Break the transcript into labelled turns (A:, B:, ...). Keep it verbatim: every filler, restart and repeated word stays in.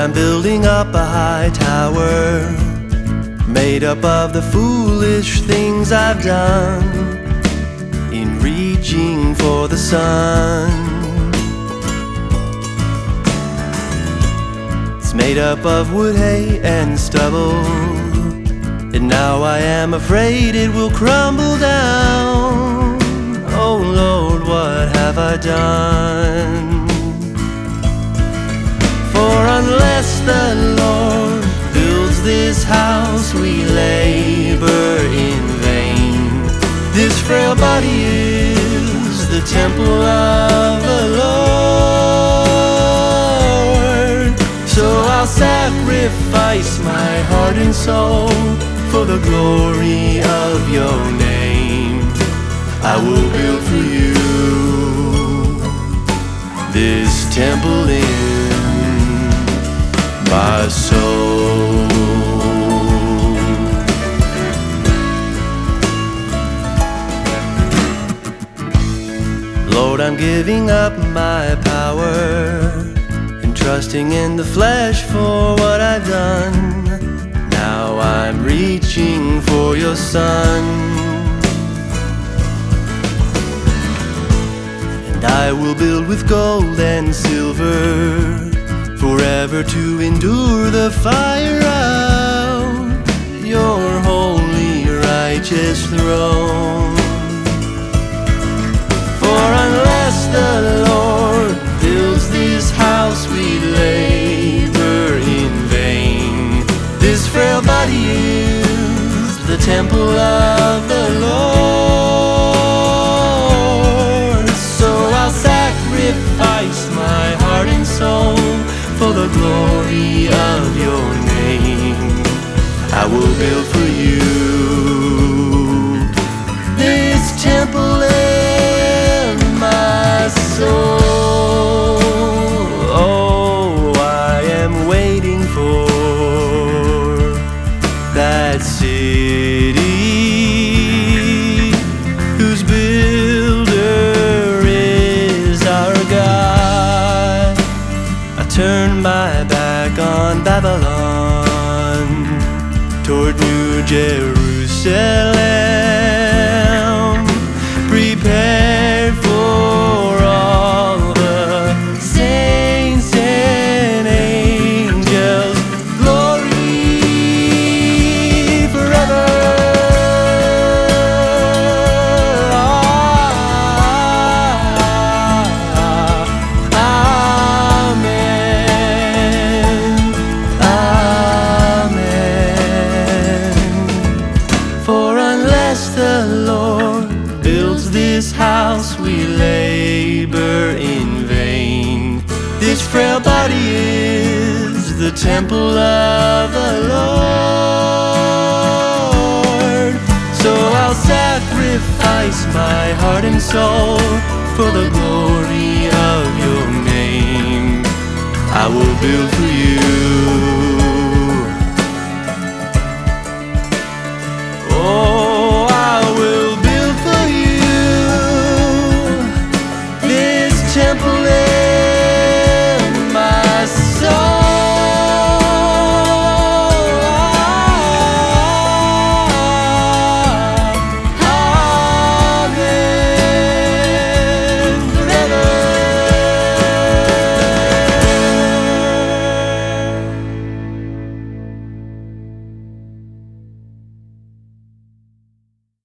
A: I'm building up a high tower, made up of the foolish things I've done in reaching for the sun. It's made up of wood, hay, and stubble, and now I am afraid it will crumble down. Oh Lord, what have I done? For unless the Lord builds this house, we labor in vain. This frail body is the temple of the Lord. So I'll sacrifice my heart and soul for the glory of your name. I will build for you this temple in my soul. Lord, I'm giving up my power and trusting in the flesh for what I've done. Now I'm reaching for your Son, and I will build with gold and silver, forever to endure the fire of your holy righteous throne. For unless the Lord builds this house, we labor in vain. This frail body is the temple of the Lord. So I'll sacrifice my heart and soul for the glory of your name. I will build for you this temple in my soul. Oh, I am waiting for that city whose builder is our God. I turn my back on Babylon toward New Jerusalem, prepared for all the saints and angels. Glory forever. The Lord builds this house, we labor in vain. This frail body is the temple of the Lord. So I'll sacrifice my heart and soul for the glory of your name. I will build for you